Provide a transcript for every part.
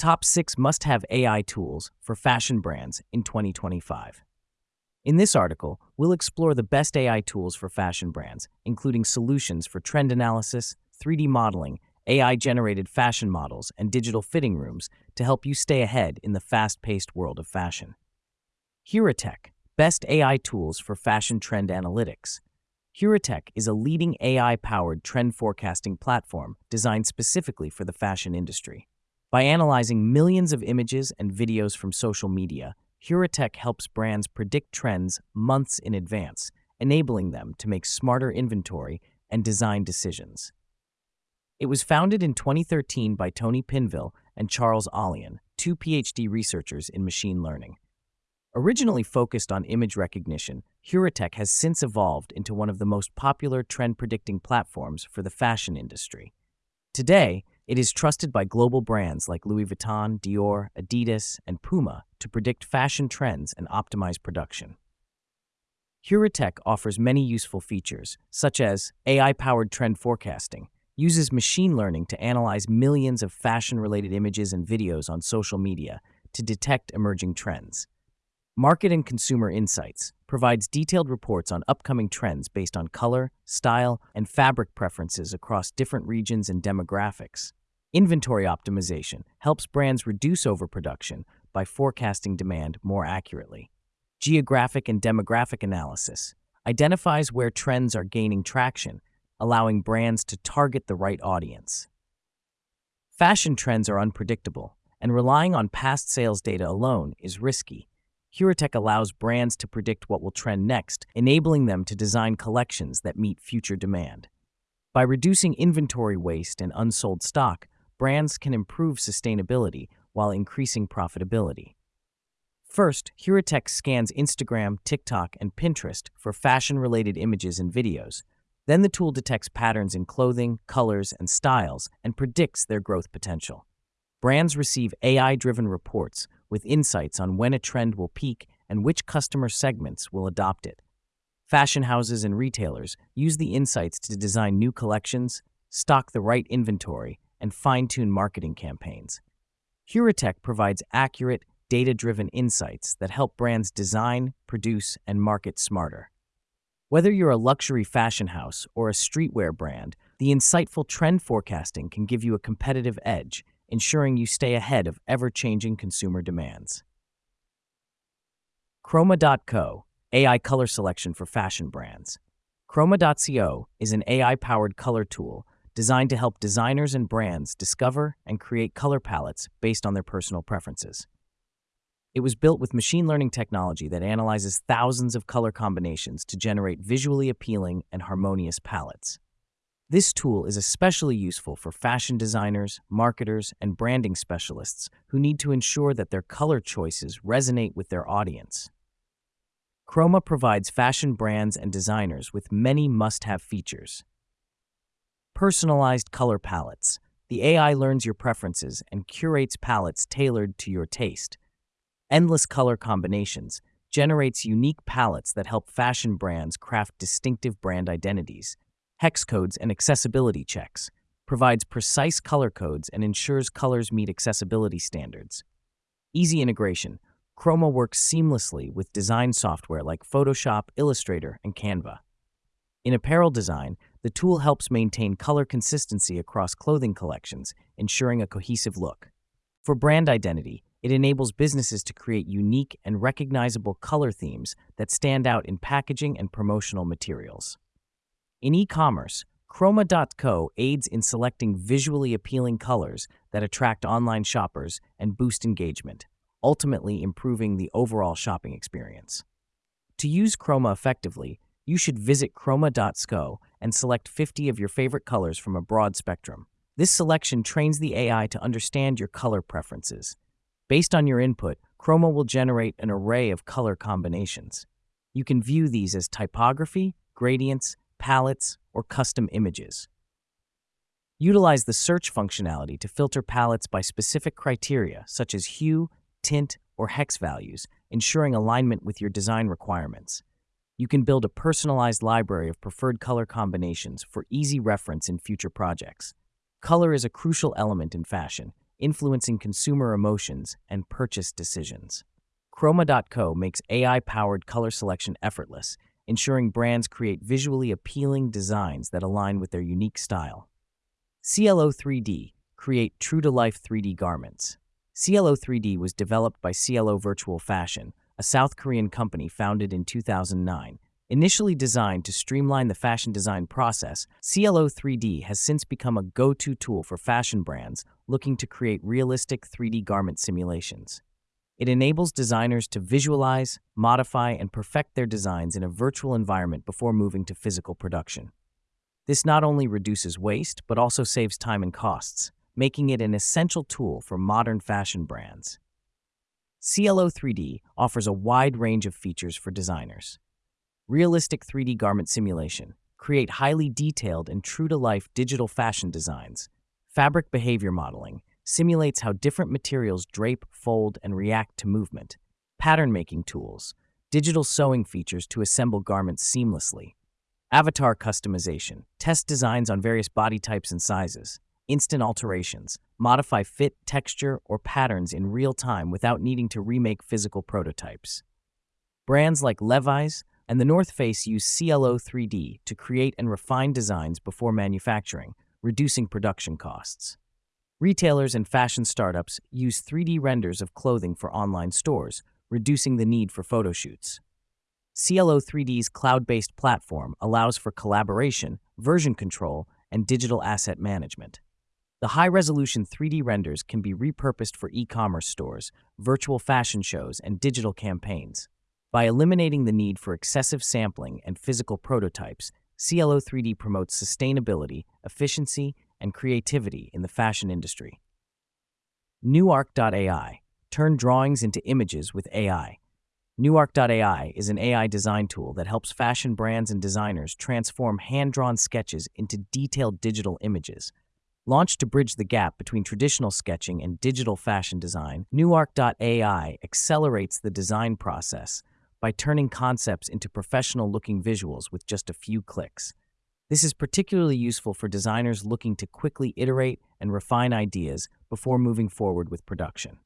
Top 6 must-have AI tools for fashion brands in 2025. In this article, we'll explore the best AI tools for fashion brands, including solutions for trend analysis, 3D modeling, AI-generated fashion models, and digital fitting rooms to help you stay ahead in the fast-paced world of fashion. Huratech, best AI tools for fashion trend analytics. Huratech is a leading AI-powered trend forecasting platform designed specifically for the fashion industry. By analyzing millions of images and videos from social media, Huratech helps brands predict trends months in advance, enabling them to make smarter inventory and design decisions. It was founded in 2013 by Tony Pinville and Charles Allian, two PhD researchers in machine learning. Originally focused on image recognition, Huratech has since evolved into one of the most popular trend-predicting platforms for the fashion industry. Today, it is trusted by global brands like Louis Vuitton, Dior, Adidas, and Puma to predict fashion trends and optimize production. Huratech offers many useful features, such as AI-powered trend forecasting, uses machine learning to analyze millions of fashion-related images and videos on social media to detect emerging trends. Market and Consumer Insights provides detailed reports on upcoming trends based on color, style, and fabric preferences across different regions and demographics. Inventory Optimization helps brands reduce overproduction by forecasting demand more accurately. Geographic and Demographic Analysis identifies where trends are gaining traction, allowing brands to target the right audience. Fashion trends are unpredictable, and relying on past sales data alone is risky. Huratech allows brands to predict what will trend next, enabling them to design collections that meet future demand. By reducing inventory waste and unsold stock, brands can improve sustainability while increasing profitability. First, Huratech scans Instagram, TikTok, and Pinterest for fashion-related images and videos. Then the tool detects patterns in clothing, colors, and styles and predicts their growth potential. Brands receive AI-driven reports with insights on when a trend will peak and which customer segments will adopt it. Fashion houses and retailers use the insights to design new collections, stock the right inventory, and fine-tune marketing campaigns. Huratech provides accurate, data-driven insights that help brands design, produce, and market smarter. Whether you're a luxury fashion house or a streetwear brand, the insightful trend forecasting can give you a competitive edge, ensuring you stay ahead of ever-changing consumer demands. Chroma.co, AI color selection for fashion brands. Chroma.co is an AI-powered color tool designed to help designers and brands discover and create color palettes based on their personal preferences. It was built with machine learning technology that analyzes thousands of color combinations to generate visually appealing and harmonious palettes. This tool is especially useful for fashion designers, marketers, and branding specialists who need to ensure that their color choices resonate with their audience. Chroma provides fashion brands and designers with many must-have features. Personalized color palettes. The AI learns your preferences and curates palettes tailored to your taste. Endless color combinations generates unique palettes that help fashion brands craft distinctive brand identities. Hex codes and accessibility checks provides precise color codes and ensures colors meet accessibility standards. Easy integration. Chroma works seamlessly with design software like Photoshop, Illustrator, and Canva. In apparel design, the tool helps maintain color consistency across clothing collections, ensuring a cohesive look. For brand identity, it enables businesses to create unique and recognizable color themes that stand out in packaging and promotional materials. In e-commerce, Chroma.co aids in selecting visually appealing colors that attract online shoppers and boost engagement, ultimately improving the overall shopping experience. To use Chroma effectively, you should visit Chroma.co and select 50 of your favorite colors from a broad spectrum. This selection trains the AI to understand your color preferences. Based on your input, Chroma will generate an array of color combinations. You can view these as typography, gradients, palettes, or custom images. Utilize the search functionality to filter palettes by specific criteria such as hue, tint, or hex values, ensuring alignment with your design requirements. You can build a personalized library of preferred color combinations for easy reference in future projects. Color is a crucial element in fashion, influencing consumer emotions and purchase decisions. Chroma.co makes AI-powered color selection effortless, ensuring brands create visually appealing designs that align with their unique style. CLO 3D create true-to-life 3D garments. CLO 3D was developed by CLO Virtual Fashion, a South Korean company founded in 2009. Initially designed to streamline the fashion design process, CLO 3D has since become a go-to tool for fashion brands looking to create realistic 3D garment simulations. It enables designers to visualize, modify, and perfect their designs in a virtual environment before moving to physical production. This not only reduces waste, but also saves time and costs, making it an essential tool for modern fashion brands. CLO 3D offers a wide range of features for designers. Realistic 3D garment simulation. Create highly detailed and true-to-life digital fashion designs. Fabric behavior modeling. Simulates how different materials drape, fold, and react to movement. Pattern-making tools. Digital sewing features to assemble garments seamlessly. Avatar customization. Test designs on various body types and sizes. Instant alterations. Modify fit, texture, or patterns in real time without needing to remake physical prototypes. Brands like Levi's and The North Face use CLO 3D to create and refine designs before manufacturing, reducing production costs. Retailers and fashion startups use 3D renders of clothing for online stores, reducing the need for photo shoots. CLO 3D's cloud-based platform allows for collaboration, version control, and digital asset management. The high-resolution 3D renders can be repurposed for e-commerce stores, virtual fashion shows, and digital campaigns. By eliminating the need for excessive sampling and physical prototypes, CLO 3D promotes sustainability, efficiency, and creativity in the fashion industry. Nuark.ai. Turn drawings into images with AI. Nuark.ai is an AI design tool that helps fashion brands and designers transform hand-drawn sketches into detailed digital images. Launched to bridge the gap between traditional sketching and digital fashion design, Nuark.ai accelerates the design process by turning concepts into professional-looking visuals with just a few clicks. This is particularly useful for designers looking to quickly iterate and refine ideas before moving forward with production.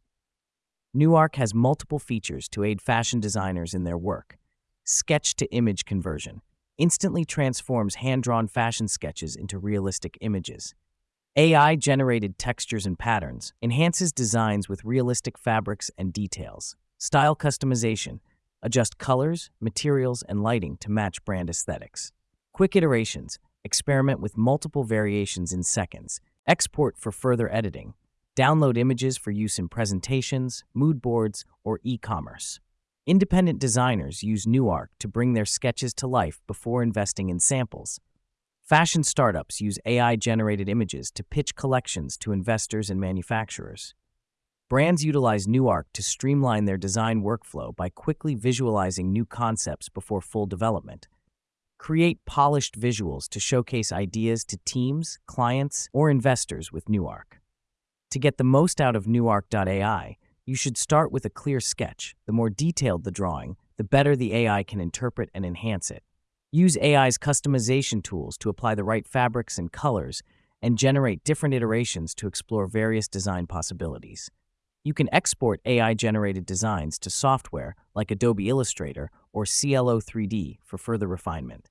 Nuark has multiple features to aid fashion designers in their work. Sketch-to-image conversion instantly transforms hand-drawn fashion sketches into realistic images. AI-generated textures and patterns enhances designs with realistic fabrics and details. Style customization. Adjust colors, materials, and lighting to match brand aesthetics. Quick iterations. Experiment with multiple variations in seconds. Export for further editing. Download images for use in presentations, mood boards, or e-commerce. Independent designers use Nuark to bring their sketches to life before investing in samples. Fashion startups use AI-generated images to pitch collections to investors and manufacturers. Brands utilize Nuark to streamline their design workflow by quickly visualizing new concepts before full development. Create polished visuals to showcase ideas to teams, clients, or investors with Nuark. To get the most out of Nuark.ai, you should start with a clear sketch. The more detailed the drawing, the better the AI can interpret and enhance it. Use AI's customization tools to apply the right fabrics and colors and generate different iterations to explore various design possibilities. You can export AI-generated designs to software like Adobe Illustrator or CLO 3D for further refinement.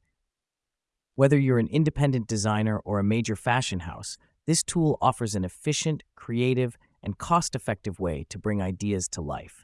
Whether you're an independent designer or a major fashion house, this tool offers an efficient, creative, and cost-effective way to bring ideas to life.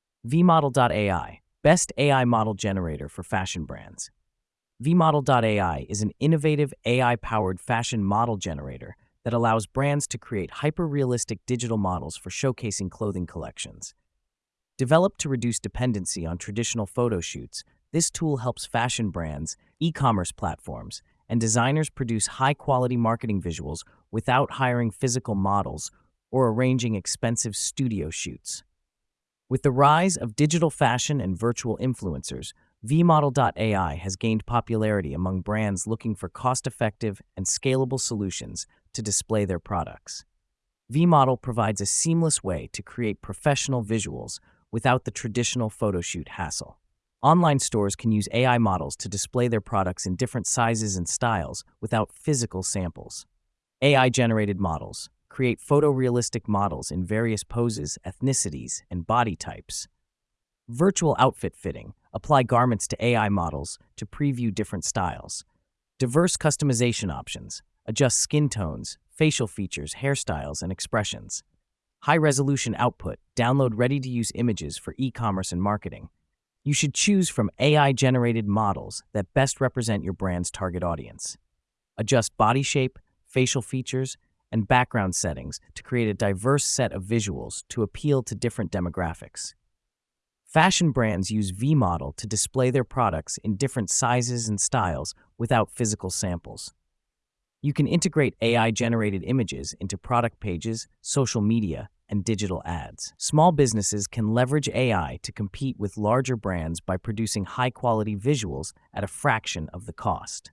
vModel.ai, best AI model generator for fashion brands. vModel.ai is an innovative AI-powered fashion model generator that allows brands to create hyper-realistic digital models for showcasing clothing collections. Developed to reduce dependency on traditional photo shoots, this tool helps fashion brands, e-commerce platforms, and designers produce high-quality marketing visuals without hiring physical models or arranging expensive studio shoots. With the rise of digital fashion and virtual influencers, vModel.ai has gained popularity among brands looking for cost-effective and scalable solutions to display their products. vModel provides a seamless way to create professional visuals without the traditional photoshoot hassle. Online stores can use AI models to display their products in different sizes and styles without physical samples. AI-generated models. create photorealistic models in various poses, ethnicities, and body types. Virtual outfit fitting. Apply garments to AI models to preview different styles. Diverse customization options. Adjust skin tones, facial features, hairstyles, and expressions. High-resolution output. Download ready-to-use images for e-commerce and marketing. You should choose from AI-generated models that best represent your brand's target audience. Adjust body shape, facial features, and background settings to create a diverse set of visuals to appeal to different demographics. Fashion brands use V-Model to display their products in different sizes and styles without physical samples. You can integrate AI-generated images into product pages, social media, and digital ads. Small businesses can leverage AI to compete with larger brands by producing high-quality visuals at a fraction of the cost.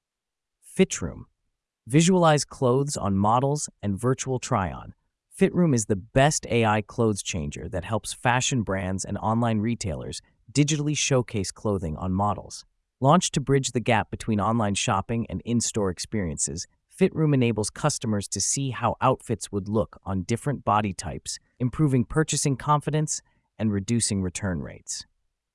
FitRoom. Visualize clothes on models and virtual try-on. FitRoom is the best AI clothes changer that helps fashion brands and online retailers digitally showcase clothing on models. Launched to bridge the gap between online shopping and in-store experiences, FitRoom enables customers to see how outfits would look on different body types, improving purchasing confidence and reducing return rates.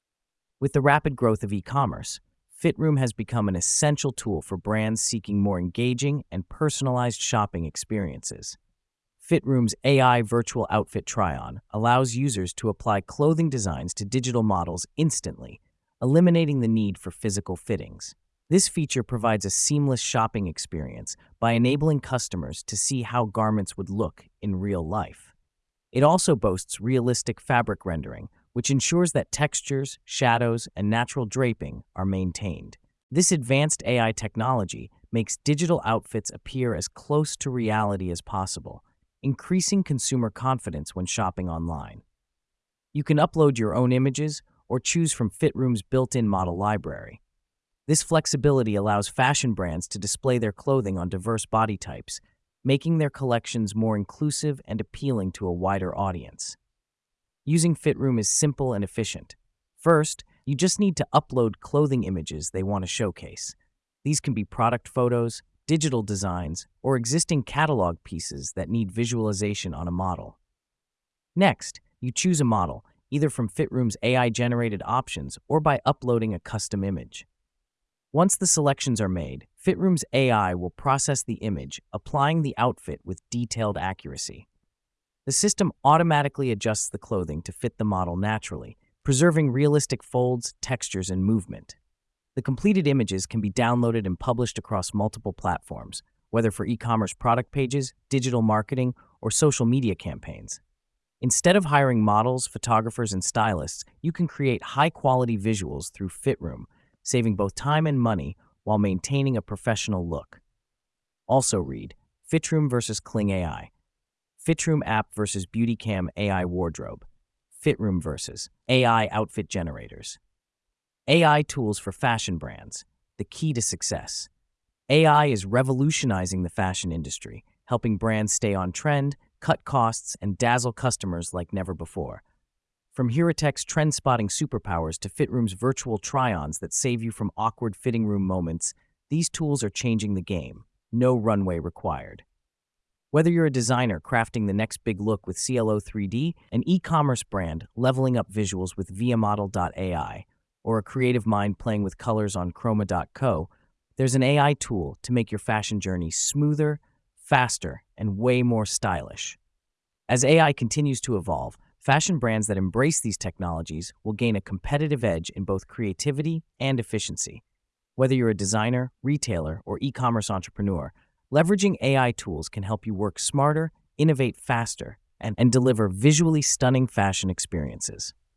With the rapid growth of e-commerce, FitRoom has become an essential tool for brands seeking more engaging and personalized shopping experiences. FitRoom's AI virtual outfit try-on allows users to apply clothing designs to digital models instantly, eliminating the need for physical fittings. This feature provides a seamless shopping experience by enabling customers to see how garments would look in real life. It also boasts realistic fabric rendering, which ensures that textures, shadows, and natural draping are maintained. This advanced AI technology makes digital outfits appear as close to reality as possible, increasing consumer confidence when shopping online. You can upload your own images or choose from FitRoom's built-in model library. This flexibility allows fashion brands to display their clothing on diverse body types, making their collections more inclusive and appealing to a wider audience. Using FitRoom is simple and efficient. First, you just need to upload clothing images they want to showcase. These can be product photos, digital designs, or existing catalog pieces that need visualization on a model. Next, you choose a model, either from FitRoom's AI-generated options or by uploading a custom image. Once the selections are made, FitRoom's AI will process the image, applying the outfit with detailed accuracy. The system automatically adjusts the clothing to fit the model naturally, preserving realistic folds, textures, and movement. The completed images can be downloaded and published across multiple platforms, whether for e-commerce product pages, digital marketing, or social media campaigns. Instead of hiring models, photographers, and stylists, you can create high-quality visuals through FitRoom, saving both time and money while maintaining a professional look. Also read FitRoom versus Kling AI, FitRoom app versus BeautyCam AI wardrobe, FitRoom versus AI outfit generators. AI tools for fashion brands, the key to success. AI is revolutionizing the fashion industry, helping brands stay on trend, cut costs, and dazzle customers like never before. From Heuratech's trend-spotting superpowers to FitRoom's virtual try-ons that save you from awkward fitting room moments, these tools are changing the game. No runway required. Whether you're a designer crafting the next big look with CLO 3D, an e-commerce brand leveling up visuals with viamodel.ai, or a creative mind playing with colors on chroma.co, there's an AI tool to make your fashion journey smoother, faster, and way more stylish. As AI continues to evolve, fashion brands that embrace these technologies will gain a competitive edge in both creativity and efficiency. Whether you're a designer, retailer, or e-commerce entrepreneur, leveraging AI tools can help you work smarter, innovate faster, and deliver visually stunning fashion experiences.